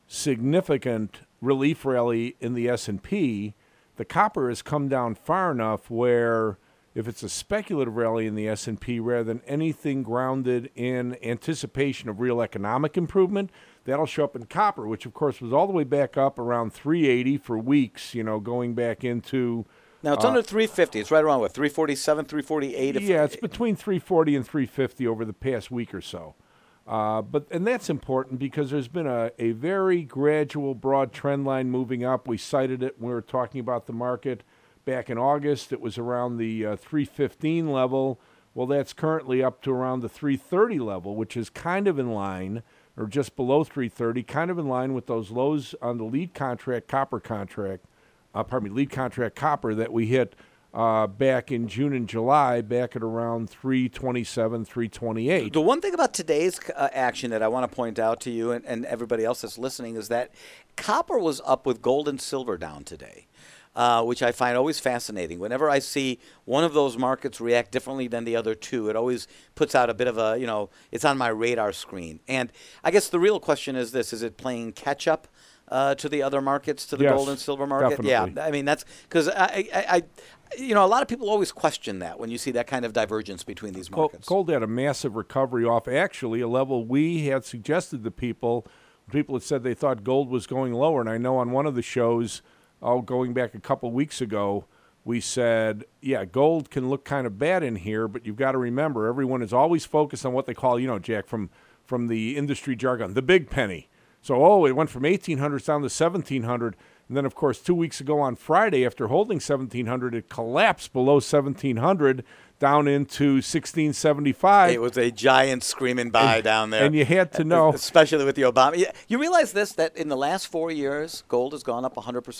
significant relief rally in the S and P, the copper has come down far enough where if it's a speculative rally in the S and P rather than anything grounded in anticipation of real economic improvement, that'll show up in copper, which of course was all the way back up around three eighty for weeks, you know, going back into... Now, it's uh, under three fifty. It's right around, what, three forty-seven, three forty-eight? Yeah, it's between three forty and three fifty over the past week or so. Uh, but and that's important because there's been a, a very gradual, broad trend line moving up. We cited it when we were talking about the market back in August. It was around the uh, three fifteen level. Well, that's currently up to around the three thirty level, which is kind of in line, or just below three thirty, kind of in line with those lows on the lead contract, copper contract. Uh, pardon me, lead contract copper that we hit uh, back in June and July, back at around three twenty-seven, three twenty-eight. The one thing about today's uh, action that I want to point out to you and, and everybody else that's listening is that copper was up with gold and silver down today, uh, which I find always fascinating. Whenever I see one of those markets react differently than the other two, it always puts out a bit of a, you know, it's on my radar screen. And I guess the real question is this, is it playing catch-up Uh, to the other markets, to the yes, gold and silver market? definitely. Yeah, I mean, that's because, I, I, I, you know, a lot of people always question that when you see that kind of divergence between these markets. Gold had a massive recovery off, actually, a level we had suggested to people. People had said they thought gold was going lower, and I know on one of the shows, oh, going back a couple weeks ago, we said, yeah, gold can look kind of bad in here, but you've got to remember, everyone is always focused on what they call, you know, Jack, from, from the industry jargon, the big penny. So, oh, it went from eighteen hundred down to seventeen hundred. And then, of course, two weeks ago on Friday, after holding seventeen hundred, it collapsed below seventeen hundred down into sixteen seventy-five. It was a giant screaming buy and, down there. And you had to know. Especially with the Obama. You realize this, that in the last four years, gold has gone up one hundred percent?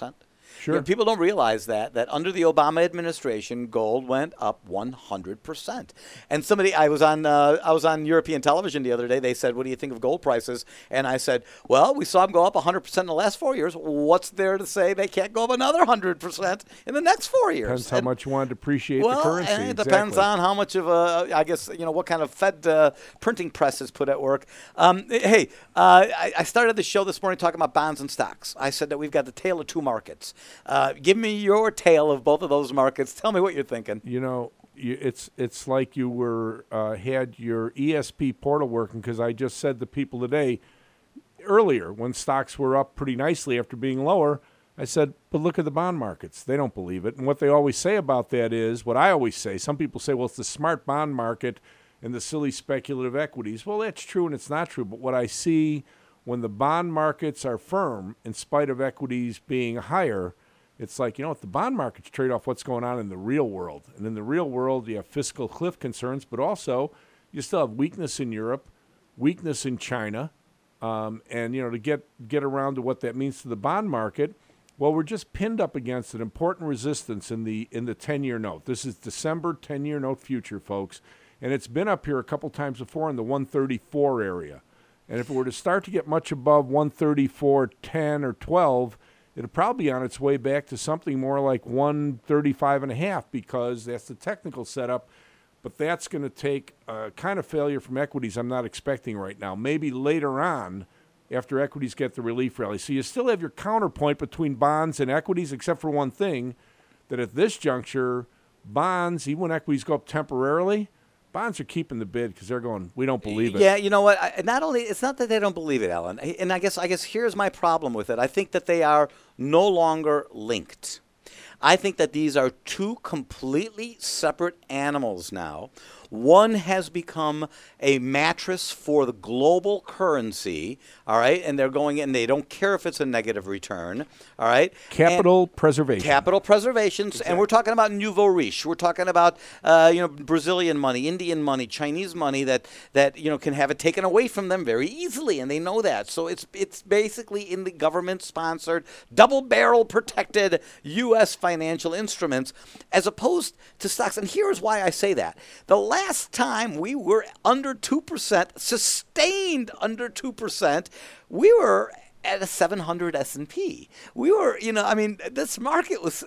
Sure. You know, people don't realize that that under the Obama administration, gold went up one hundred percent. And somebody, I was on, uh, I was on European television the other day. They said, "What do you think of gold prices?" And I said, "Well, we saw them go up one hundred percent in the last four years. What's there to say they can't go up another one hundred percent in the next four years?" Depends how and, much you want to depreciate well, the currency. and it exactly. depends on how much of a, I guess, you know, what kind of Fed uh, printing press is put at work. Um, hey, uh, I, I started the show this morning talking about bonds and stocks. I said that we've got the tale of two markets. Uh, give me your tale of both of those markets. Tell me what you're thinking. You know, you, it's it's like you were uh, had your E S P portal working, because I just said to people today, earlier, when stocks were up pretty nicely after being lower, I said, but look at the bond markets. They don't believe it. And what they always say about that is, what I always say, some people say, well, it's the smart bond market and the silly speculative equities. Well, that's true and it's not true. But what I see when the bond markets are firm, in spite of equities being higher, it's like, you know what, the bond markets trade off what's going on in the real world. And in the real world, you have fiscal cliff concerns, but also you still have weakness in Europe, weakness in China. Um, and, you know, to get, get around to what that means to the bond market, well, we're just pinned up against an important resistance in the in the ten-year note. This is December ten-year note future, folks. And it's been up here a couple times before in the one thirty-four area. And if it were to start to get much above one thirty-four ten or twelve, it'll probably be on its way back to something more like one thirty-five and a half, because that's the technical setup. But that's going to take a kind of failure from equities I'm not expecting right now. Maybe later on, after equities get the relief rally. So you still have your counterpoint between bonds and equities, except for one thing, that at this juncture, bonds, even when equities go up temporarily, bonds are keeping the bid because they're going, we don't believe it. Yeah, you know what? I, not only, it's not that they don't believe it, Alan. And I guess, I guess here's my problem with it. I think that they are no longer linked. I think that these are two completely separate animals now. One has become a mattress for the global currency, all right? And they're going in, they don't care if it's a negative return, all right? Capital and preservation. Capital preservation. Exactly. And we're talking about nouveau riche. We're talking about, uh, you know, Brazilian money, Indian money, Chinese money that, that, you know, can have it taken away from them very easily, and they know that. So it's, it's basically in the government-sponsored, double-barrel protected U S financial instruments, as opposed to stocks. And here's why I say that. The last time we were under two percent, sustained under two percent, we were at a seven hundred S and P. We were, you know, I mean, this market was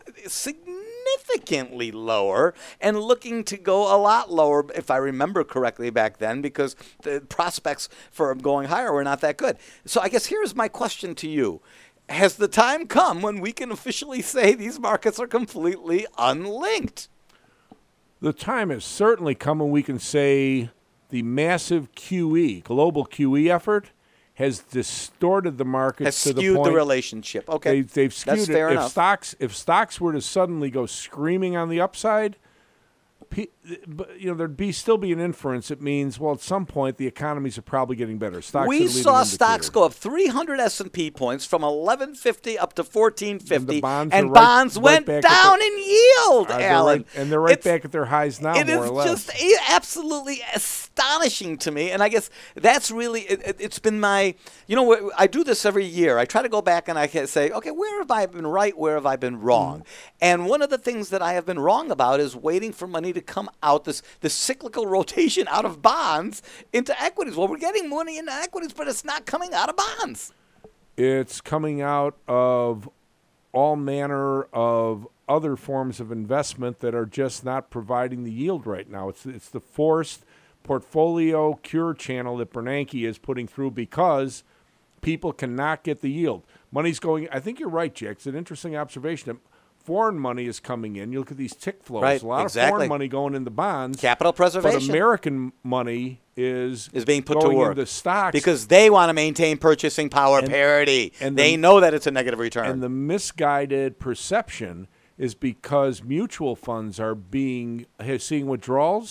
significantly lower and looking to go a lot lower, if I remember correctly back then, because the prospects for going higher were not that good. So I guess here's my question to you. Has the time come when we can officially say these markets are completely unlinked? The time has certainly come when we can say the massive Q E, global Q E effort, has distorted the markets has to the skewed point the relationship. Okay, they, they've skewed That's it. fair if enough. stocks, if stocks were to suddenly go screaming on the upside, you know, there'd be still be an inference. It means, well, at some point the economies are probably getting better. Stocks we are the leading saw indicator. stocks go up three hundred S and P points from eleven fifty up to fourteen fifty, and, bonds, and right, bonds right went back down the, in yield, uh, Alan. Right, and they're right it's, back at their highs now, it more is or less. just absolutely astonishing to me, and I guess that's really it, it, it's been my, you know, I do this every year. I try to go back and I can say, okay, where have I been right? Where have I been wrong? Mm. And one of the things that I have been wrong about is waiting for money to come out, this this cyclical rotation out of bonds into equities. Well, we're getting money into equities, but it's not coming out of bonds. It's coming out of all manner of other forms of investment that are just not providing the yield right now. It's it's the forced portfolio cure channel that Bernanke is putting through because people cannot get the yield. Money's going, I think you're right, Jack. It's an interesting observation. Foreign money is coming in. You look at these tick flows. Right, a lot exactly. of foreign money going into bonds. Capital preservation. But American money is is being put going to work into stocks because they want to maintain purchasing power and, parity. And they the, know that it's a negative return. And the misguided perception is because mutual funds are being seeing withdrawals.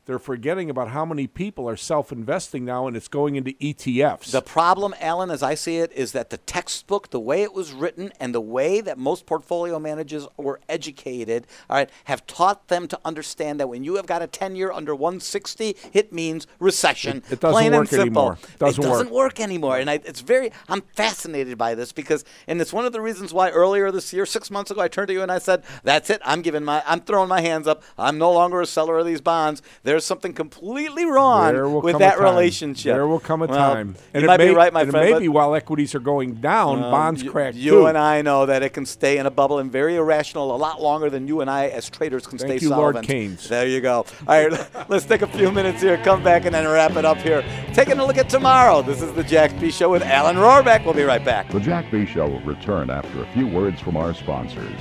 they're forgetting about how many people are self-investing now, and it's going into E T Fs. The problem, Alan, as I see it, is that the textbook, the way it was written, and the way that most portfolio managers were educated, all right, have taught them to understand that when you have got a ten-year under one sixty, it means recession. It, it doesn't plain work and simple. anymore. Doesn't it doesn't work. work anymore, and I, it's very. I'm fascinated by this because, and it's one of the reasons why earlier this year, six months ago, I turned to you and I said, "That's it. I'm giving my. I'm throwing my hands up. I'm no longer a seller of these bonds. There's something completely wrong with that relationship." There will come a well, time. And you it might may, be right, my and friend. it may be while equities are going down, um, bonds you, crack You too. and I know that it can stay in a bubble and very irrational a lot longer than you and I as traders can Thank stay you, solvent. Lord Keynes. There you go. All right, let's take a few minutes here, come back, and then wrap it up here. Taking a look at tomorrow. This is the Jack B. Show with Alan Rohrbeck. We'll be right back. The Jack B. Show will return after a few words from our sponsors.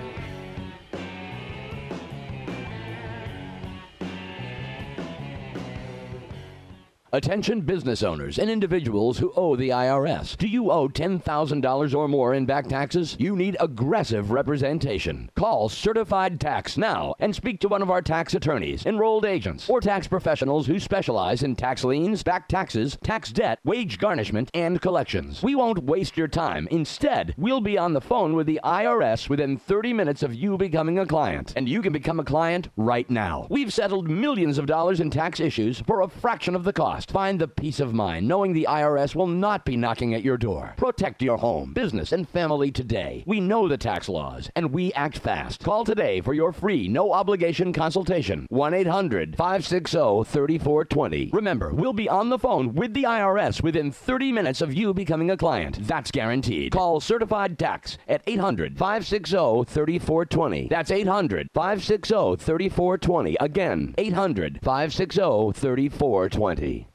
Attention business owners and individuals who owe the I R S. Do you owe ten thousand dollars or more in back taxes? You need aggressive representation. Call Certified Tax now and speak to one of our tax attorneys, enrolled agents, or tax professionals who specialize in tax liens, back taxes, tax debt, wage garnishment, and collections. We won't waste your time. Instead, we'll be on the phone with the I R S within thirty minutes of you becoming a client. And you can become a client right now. We've settled millions of dollars in tax issues for a fraction of the cost. Find the peace of mind knowing the I R S will not be knocking at your door. Protect your home, business, and family today. We know the tax laws, and we act fast. Call today for your free, no-obligation consultation. one eight hundred, five six zero, three four two zero. Remember, we'll be on the phone with the I R S within thirty minutes of you becoming a client. That's guaranteed. Call Certified Tax at eight hundred, five six zero, three four two zero. That's eight hundred, five six zero, three four two zero. Again, eight hundred, five six zero, three four two zero.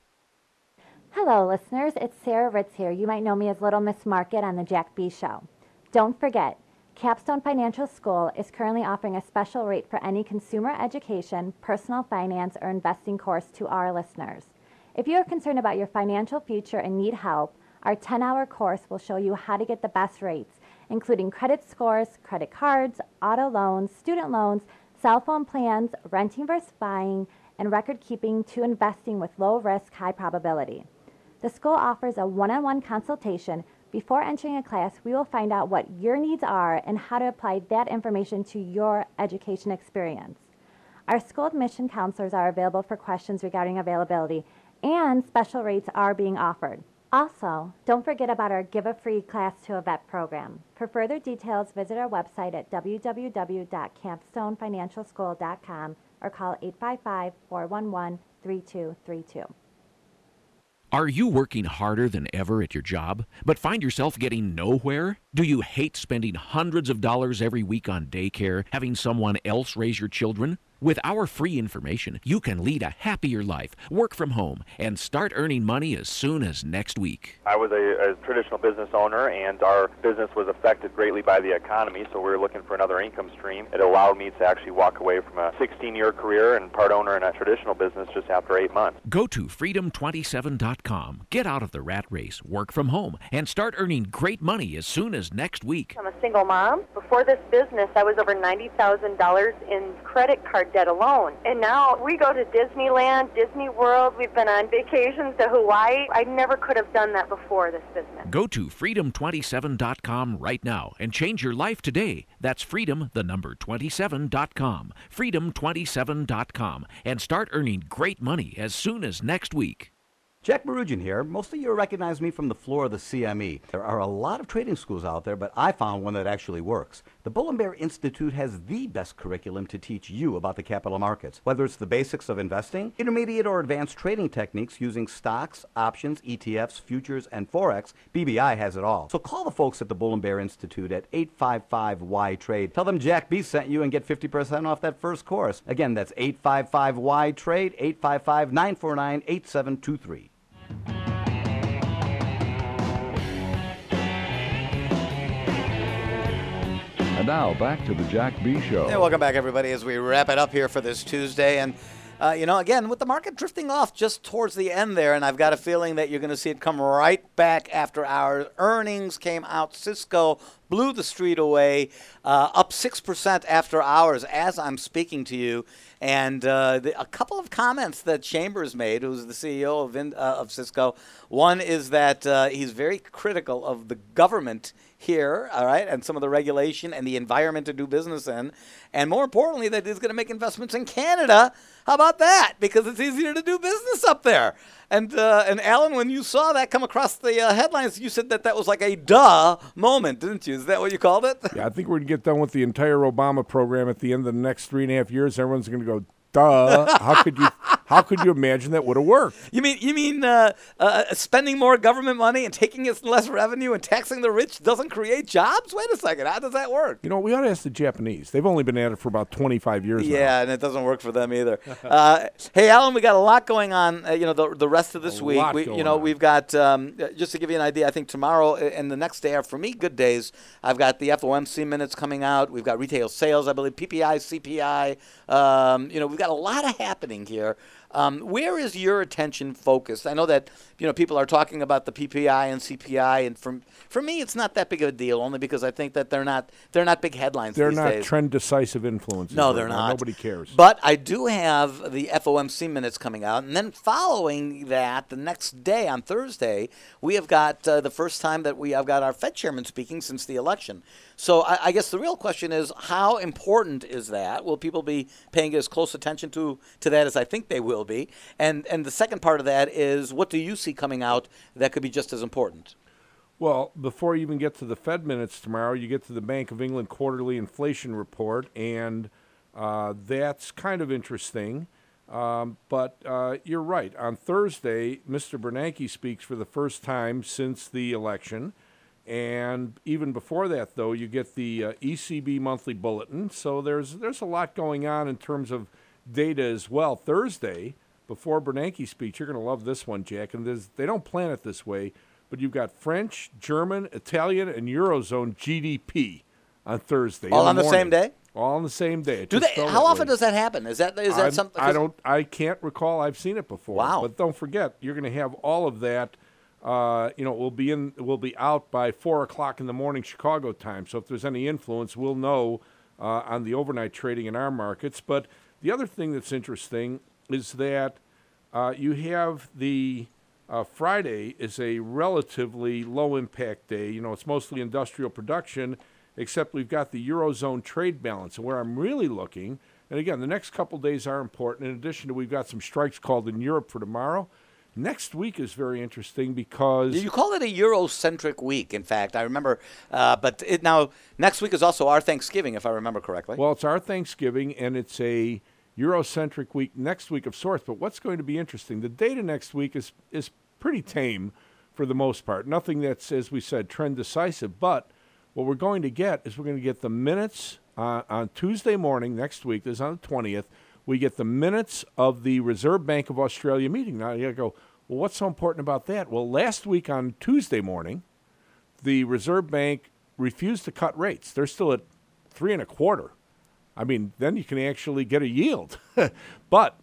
Hello, listeners. It's Sarah Ritz here. You might know me as Little Miss Market on the Jack B. Show. Don't forget, Capstone Financial School is currently offering a special rate for any consumer education, personal finance, or investing course to our listeners. If you are concerned about your financial future and need help, our ten-hour course will show you how to get the best rates, including credit scores, credit cards, auto loans, student loans, cell phone plans, renting versus buying, and record keeping to investing with low risk, high probability. The school offers a one-on-one consultation. Before entering a class, we will find out what your needs are and how to apply that information to your education experience. Our school admission counselors are available for questions regarding availability, and special rates are being offered. Also, don't forget about our Give a Free Class to a Vet program. For further details, visit our website at w w w dot capstone financial school dot com or call eight five five, four one one, three two three two. Are you working harder than ever at your job, but find yourself getting nowhere? Do you hate spending hundreds of dollars every week on daycare, having someone else raise your children? With our free information, you can lead a happier life, work from home, and start earning money as soon as next week. I was a, a traditional business owner, and our business was affected greatly by the economy, so we were looking for another income stream. It allowed me to actually walk away from a sixteen-year career and part owner in a traditional business just after eight months. Go to freedom twenty-seven dot com, get out of the rat race, work from home, and start earning great money as soon as next week. I'm a single mom. Before this business, I was over ninety thousand dollars in credit card debt alone. And now we go to Disneyland, Disney World. We've been on vacations to Hawaii. I never could have done that before this business. Go to freedom twenty-seven dot com right now and change your life today. That's freedom, the number twenty-seven dot com. freedom twenty-seven dot com, and start earning great money as soon as next week. Jack Marugian here. Most of you recognize me from the floor of the C M E. There are a lot of trading schools out there, but I found one that actually works. The Bull and Bear Institute has the best curriculum to teach you about the capital markets. Whether it's the basics of investing, intermediate or advanced trading techniques using stocks, options, E T Fs, futures, and Forex, B B I has it all. So call the folks at the Bull and Bear Institute at eight five five Y trade. Tell them Jack B sent you and get fifty percent off that first course. Again, that's eight five five Y trade, eight five five, nine four nine, eight seven two three. And now back to the Jack B. Show. Hey, welcome back, everybody, as we wrap it up here for this Tuesday. And, uh, you know, again, with the market drifting off just towards the end there, and I've got a feeling that you're going to see it come right back after our earnings came out. Cisco blew the street away, uh, up six percent after hours as I'm speaking to you. And uh, the, a couple of comments that Chambers made, who's the C E O of, in, uh, of Cisco. One is that uh, he's very critical of the government here, all right, and some of the regulation and the environment to do business in. And more importantly, that he's going to make investments in Canada. How about that? Because it's easier to do business up there. And, uh, and Alan, when you saw that come across the uh, headlines, you said that that was like a duh moment, didn't you? Is that what you called it? Yeah, I think we're going to get done with the entire Obama program at the end of the next three and a half years. Everyone's going to go, duh. How could you how could you imagine that would have worked? You mean you mean uh, uh, spending more government money and taking its less revenue and taxing the rich doesn't create jobs? Wait a second. How does that work? You know, we ought to ask the Japanese. They've only been at it for about twenty-five years now. Yeah, and it doesn't work for them either. uh, hey, Alan, we got a lot going on. Uh, you know, the the rest of this A week. lot We, going you know, on. we've got um, just to give you an idea. I think tomorrow and the next day are for me good days. I've got the F O M C minutes coming out. We've got retail sales, I believe, P P I, C P I. Um, you know, we've got a lot of happening here. Um, where is your attention focused? I know that you know people are talking about the P P I and C P I, and for for me, it's not that big of a deal. Only because I think that they're not they're not big headlines. They're these not days. trend decisive influences. No, right they're now. not. Nobody cares. But I do have the F O M C minutes coming out, and then following that, the next day on Thursday, we have got uh, the first time that we have got our Fed chairman speaking since the election. So I, I guess the real question is, how important is that? Will people be paying as close attention to, to that as I think they will be? And and the second part of that is, what do you see coming out that could be just as important? Well, before you even get to the Fed minutes tomorrow, you get to the Bank of England quarterly inflation report, and uh, that's kind of interesting. Um, but uh, you're right. On Thursday, Mister Bernanke speaks for the first time since the election. And even before that, though, you get the uh, E C B monthly bulletin. So there's there's a lot going on in terms of data as well. Thursday, before Bernanke's speech, you're going to love this one, Jack. And there's, they don't plan it this way, but you've got French, German, Italian, and Eurozone G D P on Thursday. All in on the morning. same day? All on the same day. It Do just they? felt How that often way. does that happen? Is that is that I'm- something? I don't. I can't recall. I've seen it before. Wow. But don't forget, you're going to have all of that. Uh, you know, we'll be in. We'll be out by four o'clock in the morning, Chicago time. So if there's any influence, we'll know uh, on the overnight trading in our markets. But the other thing that's interesting is that uh, you have the uh, Friday is a relatively low impact day. You know, it's mostly industrial production, except we've got the Eurozone trade balance. And where I'm really looking, and again, the next couple days are important. In addition to, we've got some strikes called in Europe for tomorrow. Next week is very interesting because You call it a Eurocentric week, in fact. I remember, uh, but it, now next week is also our Thanksgiving, if I remember correctly. well, it's our Thanksgiving and it's a Eurocentric week next week of sorts. But what's going to be interesting? The data next week is is pretty tame for the most part. Nothing that's, as we said, trend decisive. But what we're going to get is we're going to get the minutes uh, on Tuesday morning next week. This is on the twentieth. We get the minutes of the Reserve Bank of Australia meeting. Now you got to go, well, what's so important about that? Well, last week on Tuesday morning, the Reserve Bank refused to cut rates. They're still at three and a quarter. I mean, then you can actually get a yield. But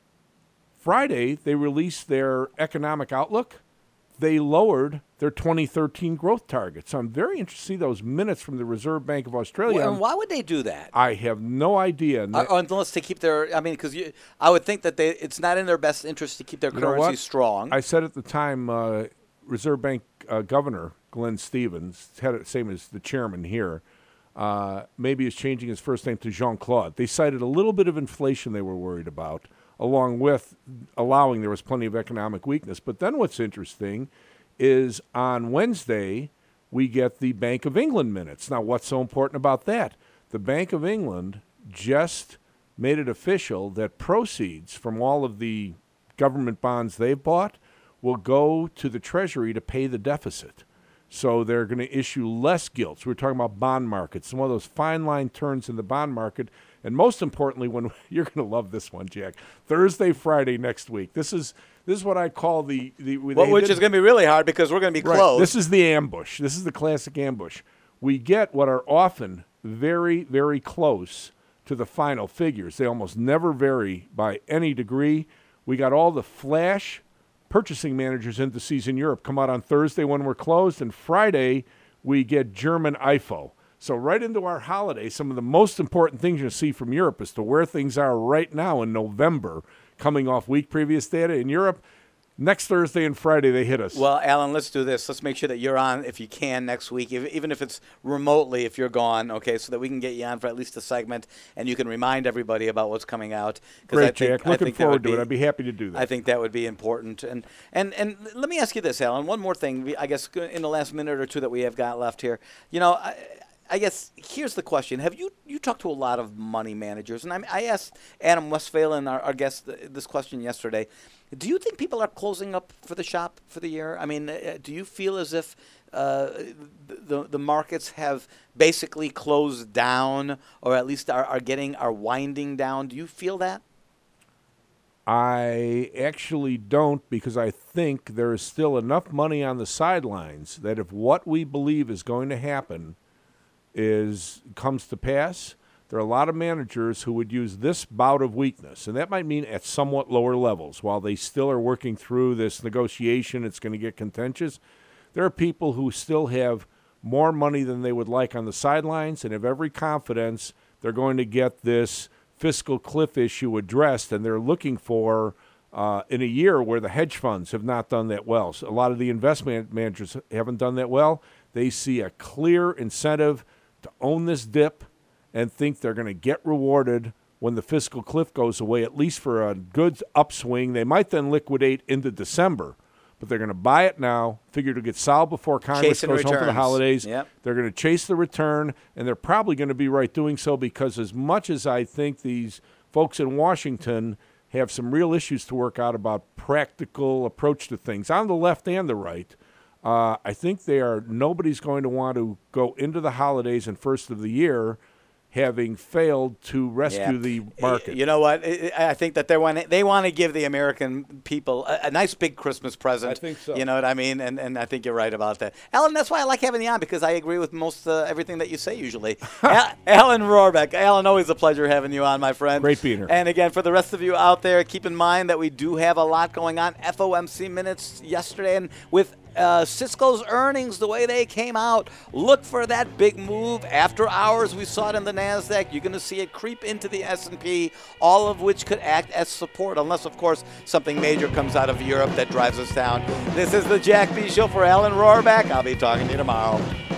Friday, they released their economic outlook. They lowered their twenty thirteen growth target. So I'm very interested to see those minutes from the Reserve Bank of Australia. Well, and why would they do that? I have no idea. Uh, unless to keep their, I mean, because I would think that they, it's not in their best interest to keep their You know currency what? strong. I said at the time, uh, Reserve Bank uh, Governor Glenn Stevens, had it same as the chairman here, uh, maybe is changing his first name to Jean-Claude. They cited a little bit of inflation they were worried about, along with allowing there was plenty of economic weakness. But then what's interesting is on Wednesday, we get the Bank of England minutes. Now, what's so important about that? The Bank of England just made it official that proceeds from all of the government bonds they've bought will go to the Treasury to pay the deficit. So they're going to issue less gilts. We're talking about bond markets, some of those fine line turns in the bond market. And most importantly, when you're going to love this one, Jack, Thursday, Friday next week. This is this is what I call the the well, which is going to be really hard because we're going to be right. closed. This is the ambush. This is the classic ambush. We get what are often very, very close to the final figures. They almost never vary by any degree. We got all the flash purchasing managers indices in Europe come out on Thursday when we're closed, and Friday we get German I F O. So right into our holiday, some of the most important things you'll see from Europe as to where things are right now in November, coming off week previous data in Europe. Next Thursday and Friday, they hit us. Well, Alan, let's do this. Let's make sure that you're on, if you can, next week, if, even if it's remotely, if you're gone, okay, so that we can get you on for at least a segment, and you can remind everybody about what's coming out. Great, I think, Jack. I Looking think forward be, to it. I'd be happy to do that. I think that would be important. And, and, and let me ask you this, Alan. One more thing, I guess, in the last minute or two that we have got left here. You know, I, I guess here's the question. Have you you talked to a lot of money managers? And I, I asked Adam Westphalen, our, our guest, this question yesterday. Do you think people are closing up for the shop for the year? I mean, uh, do you feel as if uh, the the markets have basically closed down, or at least are, are getting are winding down? Do you feel that? I actually don't, because I think there is still enough money on the sidelines that if what we believe is going to happen is comes to pass, there are a lot of managers who would use this bout of weakness, and that might mean at somewhat lower levels. While they still are working through this negotiation, it's going to get contentious. There are people who still have more money than they would like on the sidelines and have every confidence they're going to get this fiscal cliff issue addressed, and they're looking for, uh, in a year where the hedge funds have not done that well, so a lot of the investment managers haven't done that well, they see a clear incentive to own this dip and think they're going to get rewarded when the fiscal cliff goes away, at least for a good upswing. They might then liquidate into December, but they're going to buy it now, figure to get solved before Congress Chasing goes home for the returns. holidays. Yep. They're going to chase the return, and they're probably going to be right doing so, because as much as I think these folks in Washington have some real issues to work out about practical approach to things on the left and the right, uh, I think they are nobody's going to want to go into the holidays and first of the year having failed to rescue Yeah. the market. You know what? I I think that they want they want to give the American people a, a nice big Christmas present. I think so. You know what I mean? And and I think you're right about that, Alan. That's why I like having you on, because I agree with most uh, everything that you say usually. Al- Alan Rohrbeck, Alan, always a pleasure having you on, my friend. Great being here. And again, for the rest of you out there, keep in mind that we do have a lot going on. F O M C minutes yesterday, and with Uh, Cisco's earnings, the way they came out, look for that big move. After hours, we saw it in the NASDAQ. You're going to see it creep into the S and P, all of which could act as support, unless, of course, something major comes out of Europe that drives us down. This is the Jack B. Show for Alan Rohrbeck. I'll be talking to you tomorrow.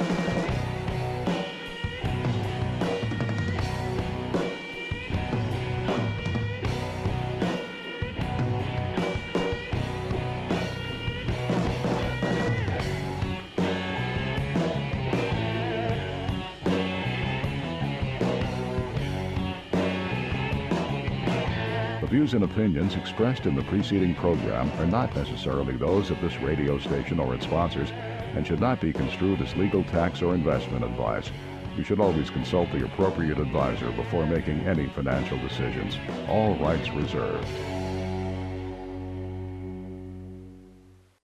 The views and opinions expressed in the preceding program are not necessarily those of this radio station or its sponsors and should not be construed as legal, tax, or investment advice. You should always consult the appropriate advisor before making any financial decisions. All rights reserved.